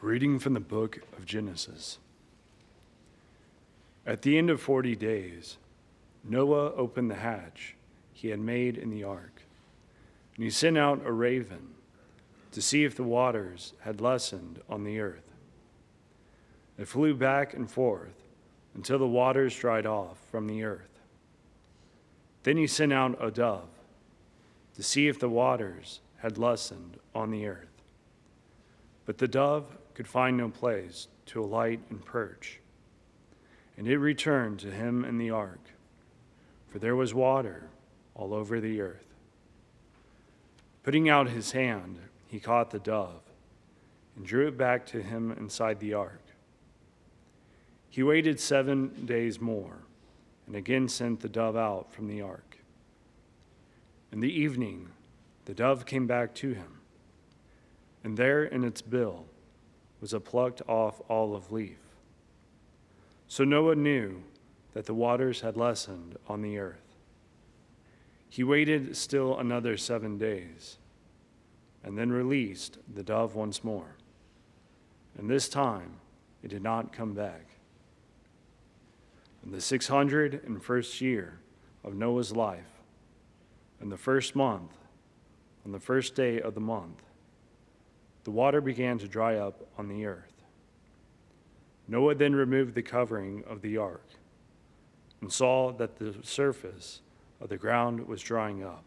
Reading from the book of Genesis. At the end of 40 days, Noah opened the hatch he had made in the ark, and he sent out a raven to see if the waters had lessened on the earth. It flew back and forth until the waters dried off from the earth. Then he sent out a dove to see if the waters had lessened on the earth. But the dove could find no place to alight and perch, and it returned to him in the ark, for there was water all over the earth. Putting out his hand, he caught the dove and drew it back to him inside the ark. He waited 7 days more and again sent the dove out from the ark. In the evening, the dove came back to him, and there in its bill was a plucked off olive leaf. So Noah knew that the waters had lessened on the earth. He waited still another 7 days, and then released the dove once more. And this time it did not come back. In the 601st year of Noah's life, in the first month, on the first day of the month, the water began to dry up on the earth. Noah then removed the covering of the ark and saw that the surface of the ground was drying up.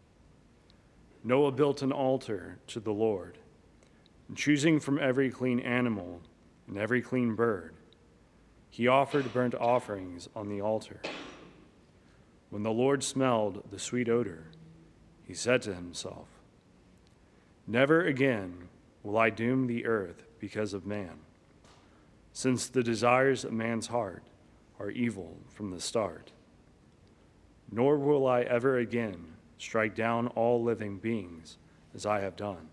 Noah built an altar to the Lord, and choosing from every clean animal and every clean bird, he offered burnt offerings on the altar. When the Lord smelled the sweet odor, he said to himself, "Never again will I doom the earth because of man, since the desires of man's heart are evil from the start. Nor will I ever again strike down all living beings as I have done.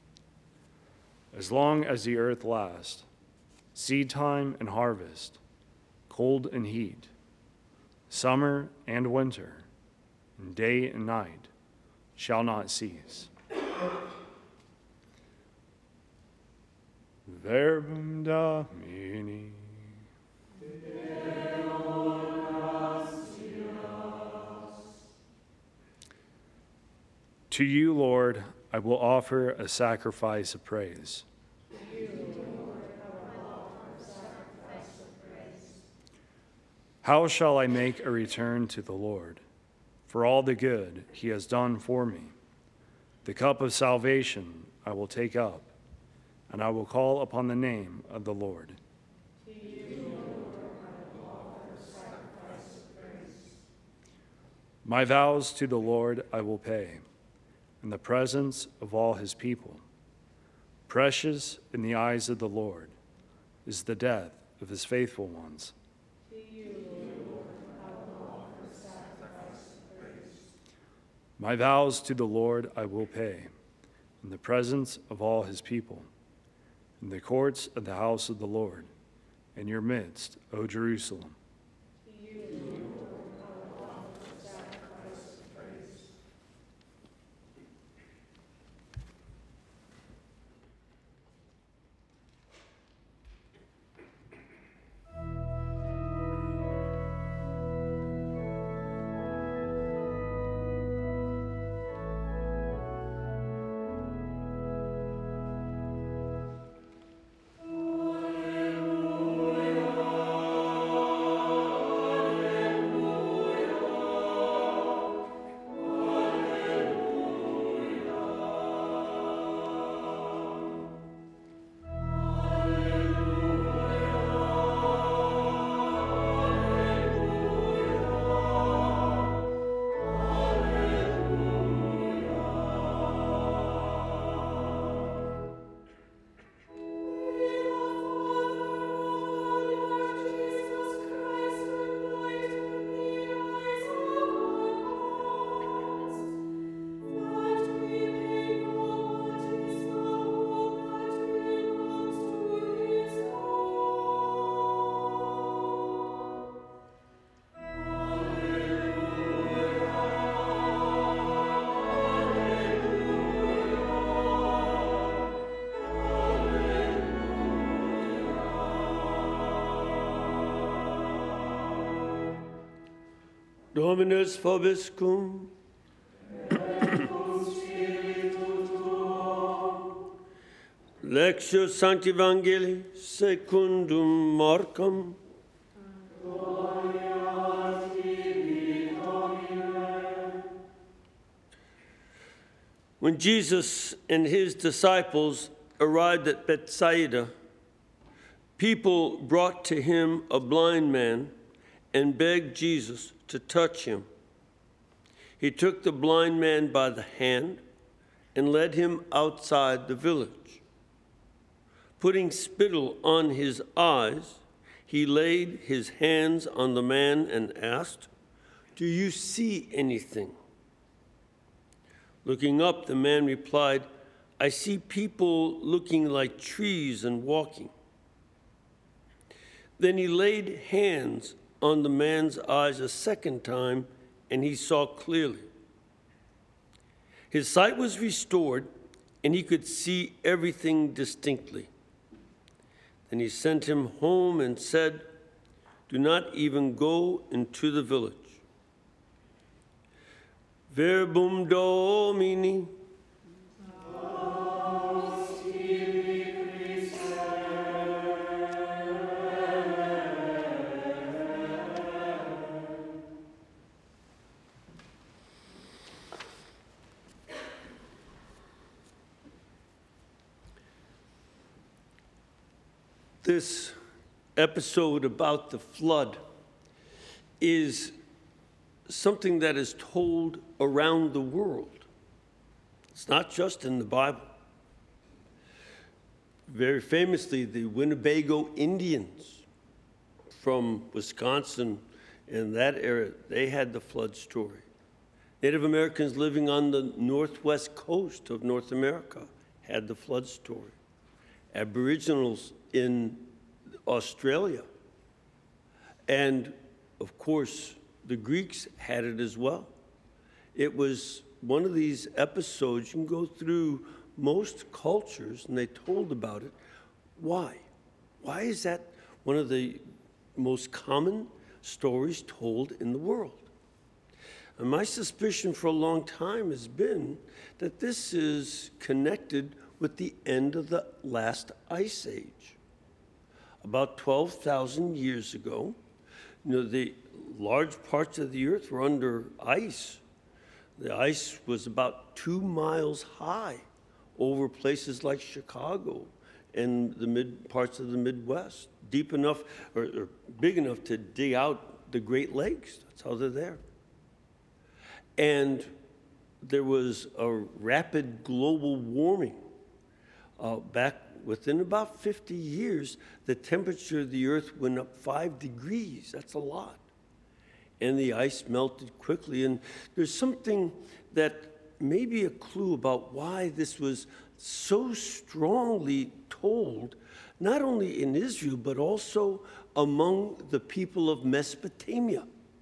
As long as the earth lasts, seed time and harvest, cold and heat, summer and winter, and day and night shall not cease." Verbum Domini. To you, Lord, I will offer a sacrifice of praise. How shall I make a return to the Lord for all the good he has done for me? The cup of salvation I will take up, and I will call upon the name of the Lord. To you, Lord, I will offer a sacrifice of praise. My vows to the Lord I will pay in the presence of all his people. Precious in the eyes of the Lord is the death of his faithful ones. To you, Lord, I will offer a sacrifice of praise. My vows to the Lord I will pay in the presence of all his people, in the courts of the house of the Lord, in your midst, O Jerusalem. To you, Lord, I will offer a sacrifice of praise. Dominus vobiscum. Lectio Sancti Evangelii secundum Marcum. When Jesus and his disciples arrived at Bethsaida, people brought to him a blind man and begged Jesus to touch him. He took the blind man by the hand and led him outside the village. Putting spittle on his eyes, he laid his hands on the man and asked, "Do you see anything?" Looking up, the man replied, "I see people looking like trees and walking." Then he laid hands on the man's eyes a second time, and he saw clearly. His sight was restored, and he could see everything distinctly. Then he sent him home and said, "Do not even go into the village." Verbum Domini. This episode about the flood is something that is told around the world. It's not just in the Bible. Very famously, the Winnebago Indians from Wisconsin in that area, they had the flood story. Native Americans living on the northwest coast of North America had the flood story. Aboriginals in Australia. And, of course, the Greeks had it as well. It was one of these episodes, you can go through most cultures, and they told about it. Why? Why is that one of the most common stories told in the world? And my suspicion for a long time has been that this is connected with the end of the last ice age. About 12,000 years ago, the large parts of the earth were under ice. The ice was about 2 miles high over places like Chicago and the parts of the Midwest, deep enough or big enough to dig out the Great Lakes. That's how they're there. And there was a rapid global warming. Back within about 50 years, the temperature of the earth went up 5 degrees. That's a lot. And the ice melted quickly. And there's something that may be a clue about why this was so strongly told, not only in Israel, but also among the people of Mesopotamia.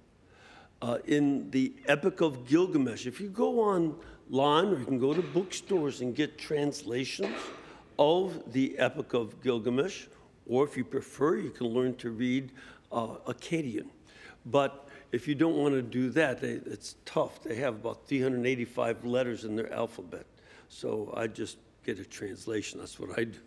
In the Epic of Gilgamesh. If you go online, or you can go to bookstores and get translations of the Epic of Gilgamesh, or if you prefer, you can learn to read Akkadian. But if you don't want to do that, it's tough. They have about 385 letters in their alphabet. So I just get a translation. That's what I do.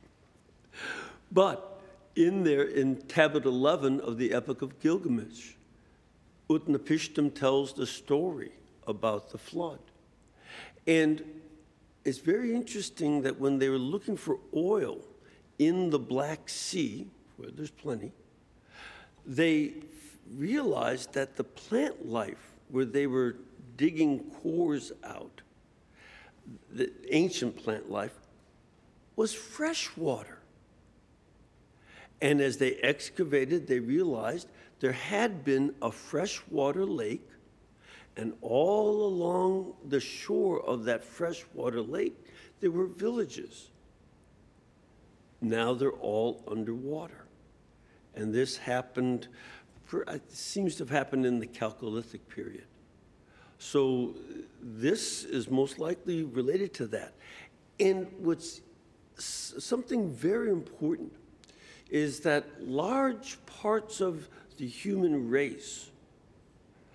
But in there, in Tablet 11 of the Epic of Gilgamesh, Utnapishtim tells the story about the flood. And it's very interesting that when they were looking for oil in the Black Sea, where there's plenty, they realized that the plant life, where they were digging cores out, the ancient plant life, was fresh water. And as they excavated, they realized there had been a freshwater lake, and all along the shore of that freshwater lake, there were villages. Now they're all underwater. And this happened, it seems to have happened in the Chalcolithic period. So this is most likely related to that. And what's something very important is that large parts of the human race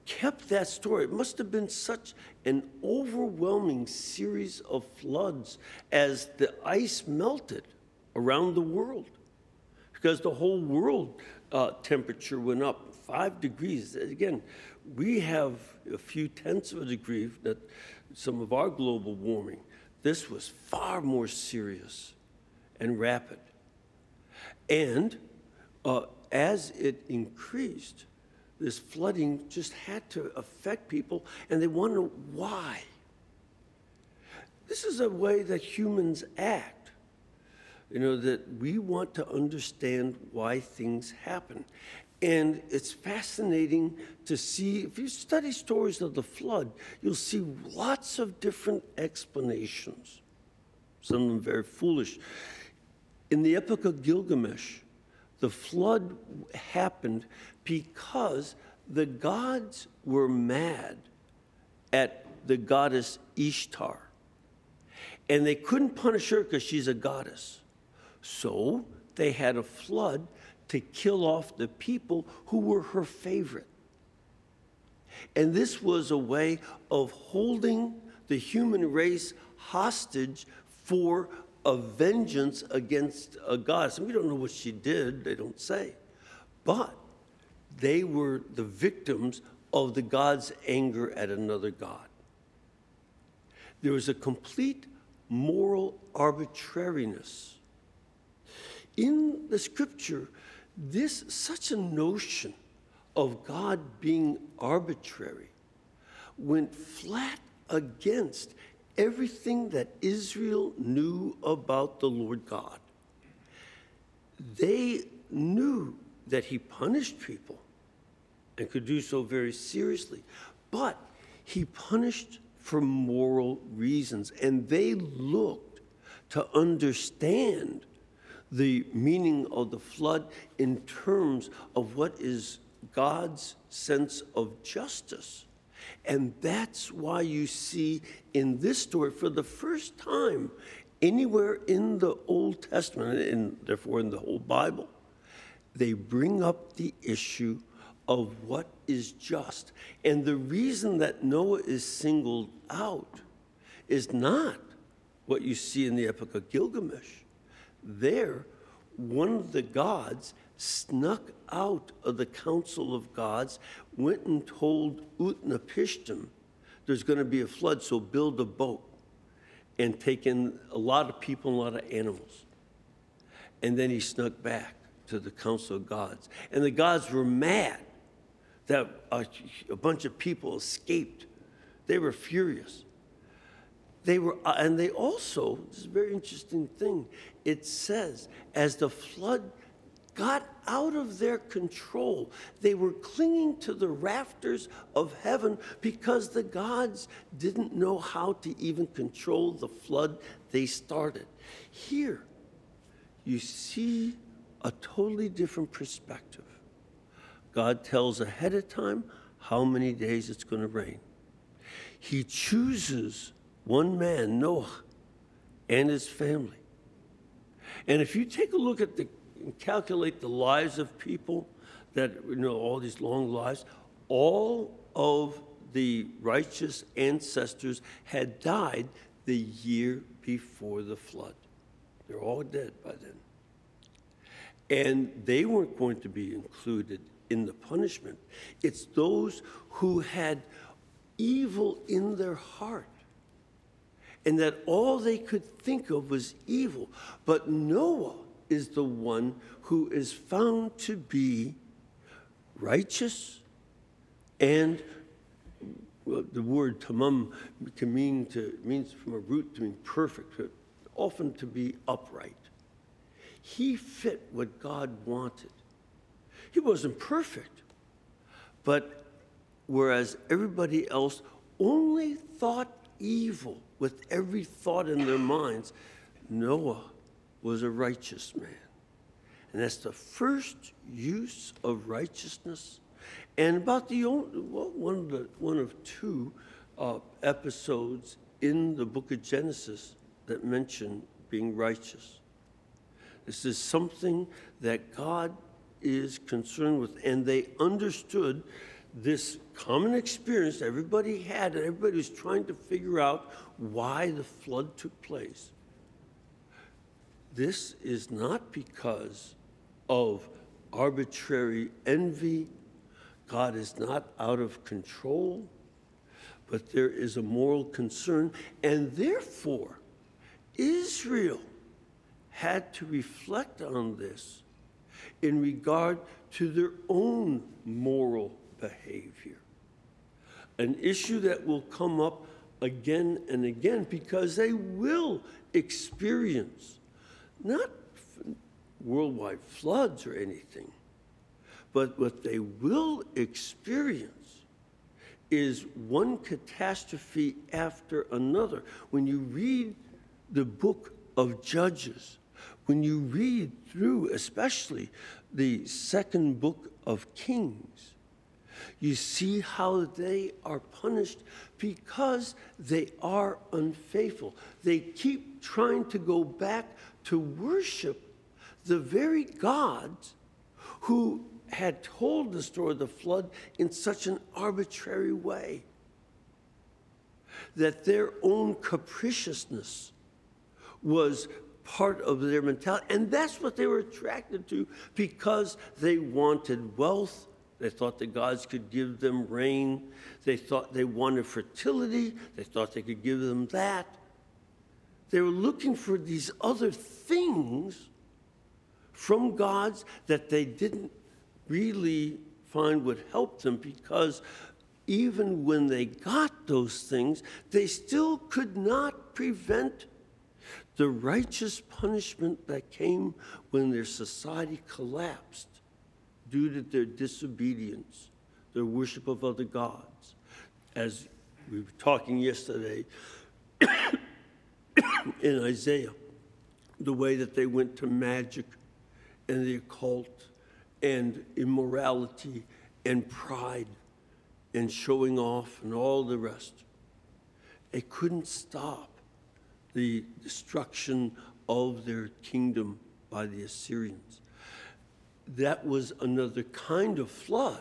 kept that story. It must have been such an overwhelming series of floods as the ice melted around the world, because the whole world temperature went up 5 degrees. Again, we have a few tenths of a degree that some of our global warming. This was far more serious and rapid. And as it increased, this flooding just had to affect people, and they want to know why. This is a way that humans act, that we want to understand why things happen. And it's fascinating to see, if you study stories of the flood, you'll see lots of different explanations, some of them very foolish. In the Epic of Gilgamesh, the flood happened because the gods were mad at the goddess Ishtar. And they couldn't punish her because she's a goddess. So they had a flood to kill off the people who were her favorite. And this was a way of holding the human race hostage for a vengeance against a goddess. And we don't know what she did, they don't say. But they were the victims of the god's anger at another god. There was a complete moral arbitrariness. In the scripture, such a notion of God being arbitrary went flat against everything that Israel knew about the Lord God. They knew that he punished people and could do so very seriously, but he punished for moral reasons, and they looked to understand the meaning of the flood in terms of what is God's sense of justice. And that's why you see in this story, for the first time anywhere in the Old Testament, and therefore in the whole Bible, they bring up the issue of what is just. And the reason that Noah is singled out is not what you see in the Epic of Gilgamesh. There, one of the gods snuck out of the council of gods, went and told Utnapishtim, there's going to be a flood, so build a boat and take in a lot of people and a lot of animals. And then he snuck back to the council of gods. And the gods were mad that a bunch of people escaped. They were furious. And they also, this is a very interesting thing, it says, as the flood got out of their control, they were clinging to the rafters of heaven because the gods didn't know how to even control the flood they started. Here, you see a totally different perspective. God tells ahead of time how many days it's going to rain. He chooses one man, Noah, and his family. And if you take a look at and calculate the lives of people that, all these long lives, all of the righteous ancestors had died the year before the flood. They're all dead by then. And they weren't going to be included in the punishment. It's those who had evil in their heart, and that all they could think of was evil. But Noah is the one who is found to be righteous, and the word tamam means from a root to mean perfect, often to be upright. He fit what God wanted. He wasn't perfect, but whereas everybody else only thought evil with every thought in their minds, Noah was a righteous man. And that's the first use of righteousness. And about one of two episodes in the book of Genesis that mention being righteous. This is something that God is concerned with, and they understood this common experience everybody had, and everybody was trying to figure out why the flood took place. This is not because of arbitrary envy. God is not out of control, but there is a moral concern, and therefore Israel had to reflect on this in regard to their own moral behavior. An issue that will come up again and again because they will experience not worldwide floods or anything, but what they will experience is one catastrophe after another. When you read the book of Judges, when you read through especially the second book of Kings, you see how they are punished because they are unfaithful. They keep trying to go back to worship the very gods who had told the story of the flood in such an arbitrary way that their own capriciousness was part of their mentality. And that's what they were attracted to because they wanted wealth. They thought the gods could give them rain. They thought they wanted fertility. They thought they could give them that. They were looking for these other things from gods that they didn't really find would help them, because even when they got those things, they still could not prevent the righteous punishment that came when their society collapsed due to their disobedience, their worship of other gods. As we were talking yesterday in Isaiah, the way that they went to magic and the occult and immorality and pride and showing off and all the rest. They couldn't stop the destruction of their kingdom by the Assyrians. That was another kind of flood.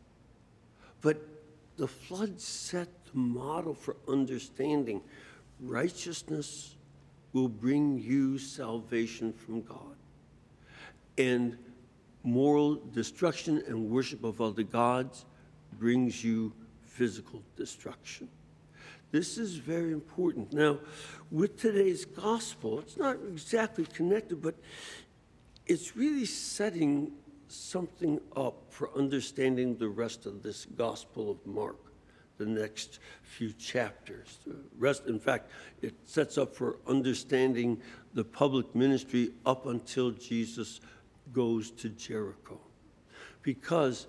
But the flood set the model for understanding righteousness will bring you salvation from God. And moral destruction and worship of other gods brings you physical destruction. This is very important. Now, with today's gospel, it's not exactly connected, but it's really setting something up for understanding the rest of this Gospel of Mark, the next few chapters. The rest, in fact, it sets up for understanding the public ministry up until Jesus goes to Jericho. Because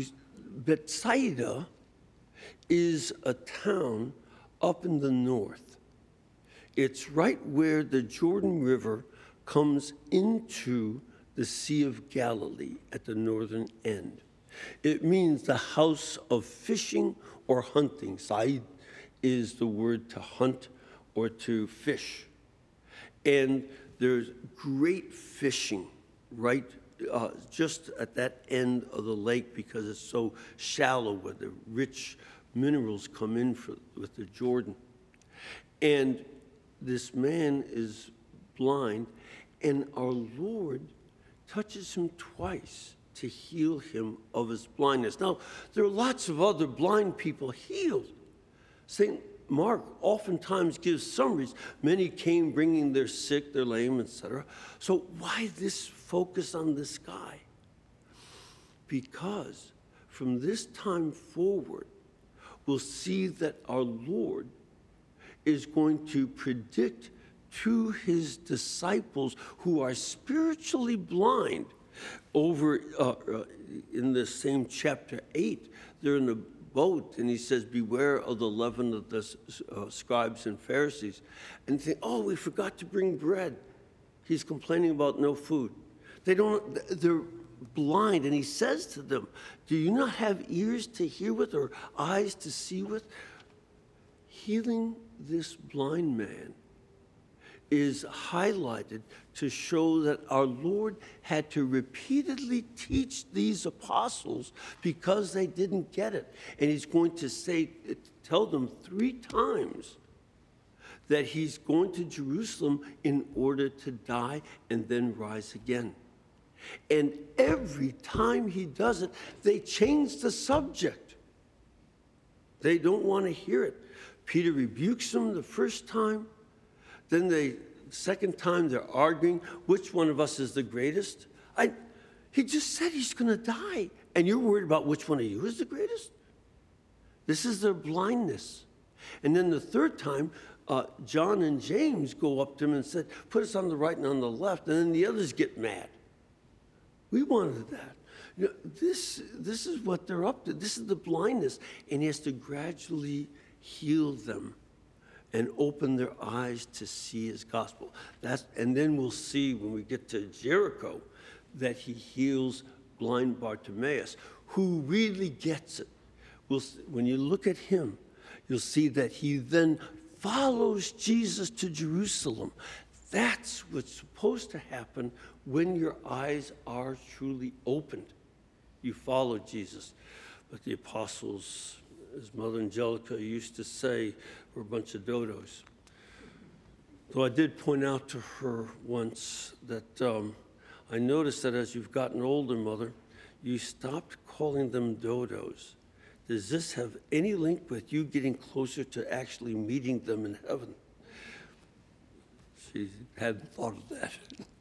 Bethsaida is a town up in the north. It's right where the Jordan River comes into the Sea of Galilee at the northern end. It means the house of fishing or hunting. Said is the word to hunt or to fish. And there's great fishing right just at that end of the lake because it's so shallow where the rich minerals come in with the Jordan. And this man is blind, and our Lord touches him twice to heal him of his blindness. Now, there are lots of other blind people healed. St. Mark oftentimes gives summaries. Many came bringing their sick, their lame, etc. So why this focus on this guy? Because from this time forward, we'll see that our Lord is going to predict to his disciples who are spiritually blind. Over in the same chapter 8, they're in a boat, and he says, beware of the leaven of the scribes and Pharisees. And they think, oh, we forgot to bring bread. He's complaining about no food. They're blind, and he says to them, do you not have ears to hear with or eyes to see with? Healing this blind man is highlighted to show that our Lord had to repeatedly teach these apostles because they didn't get it. And he's going to tell them 3 times that he's going to Jerusalem in order to die and then rise again. And every time he does it, they change the subject. They don't want to hear it. Peter rebukes them the first time. Then the second time they're arguing, which one of us is the greatest? He just said he's going to die. And you're worried about which one of you is the greatest? This is their blindness. And then the third time, John and James go up to him and said, put us on the right and on the left. And then the others get mad. We wanted that. You know, this is what they're up to. This is the blindness. And he has to gradually heal them and open their eyes to see his gospel. And then we'll see when we get to Jericho that he heals blind Bartimaeus, who really gets it. When you look at him, you'll see that he then follows Jesus to Jerusalem. That's what's supposed to happen when your eyes are truly opened. You follow Jesus. But the apostles, as Mother Angelica used to say, were a bunch of dodos. Though I did point out to her once that I noticed that as you've gotten older, Mother, you stopped calling them dodos. Does this have any link with you getting closer to actually meeting them in heaven? She hadn't thought of that.